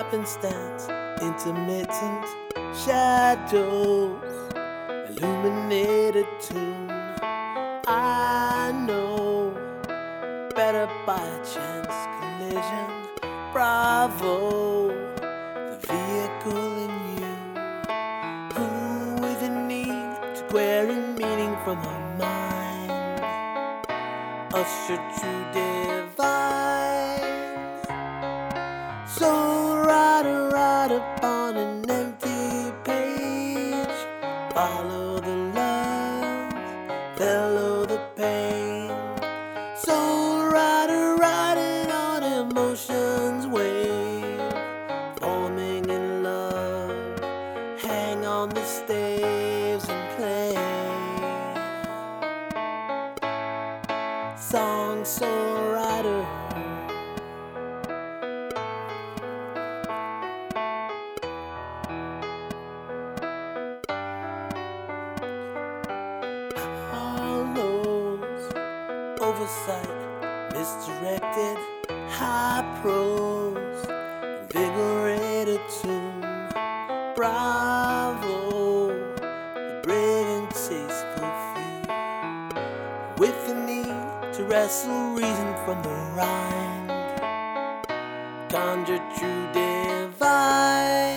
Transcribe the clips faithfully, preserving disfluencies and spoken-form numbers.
happenstance, intermittent shadows illuminate a tune. I know better by a chance collision. Bravo, the vehicle in you, who with a need to query meaning from her mind, usher true divine. So write a write upon an empty page, follow the love, follow the pain. So write a write it on emotions wave, forming in love, hang on the staves and play. Song soul writer, oversight, misdirected, high prose, invigorated tune. Bravo, the brave and tasteful few, with the need to wrestle reason from the rind, conjure true divine.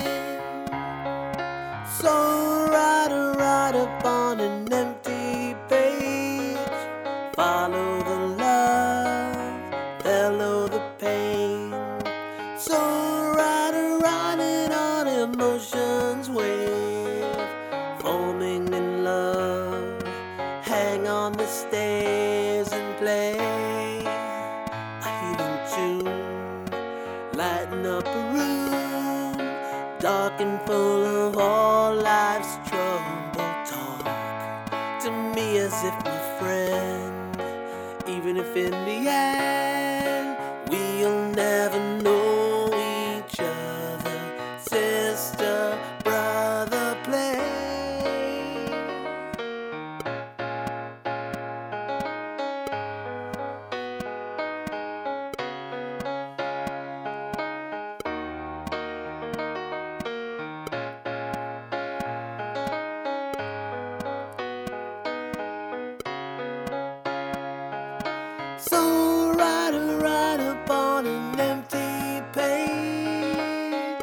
So write a write upon an empty page, follow the love, follow the pain. So write a write it on emotions wave, forming in love, hang on the stairs and play. A healing tune, lighten up a room, dark and full of all life's trouble. Talk to me as if my friend, even if in the end we'll never know each other. Sister, brother, play. So write a write upon an empty page,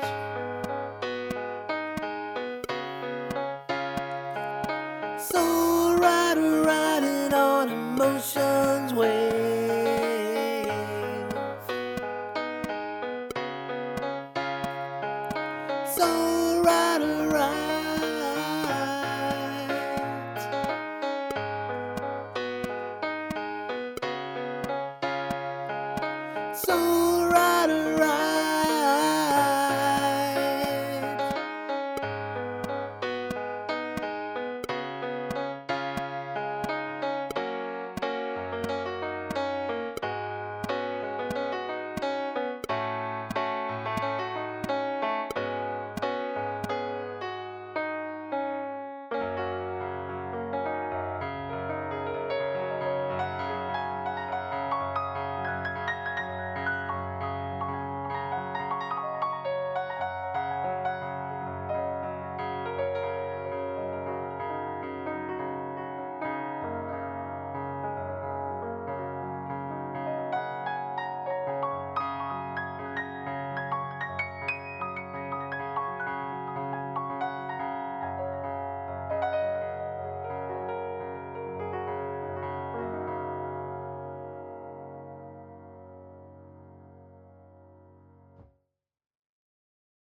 so write a write it on emotions wave, so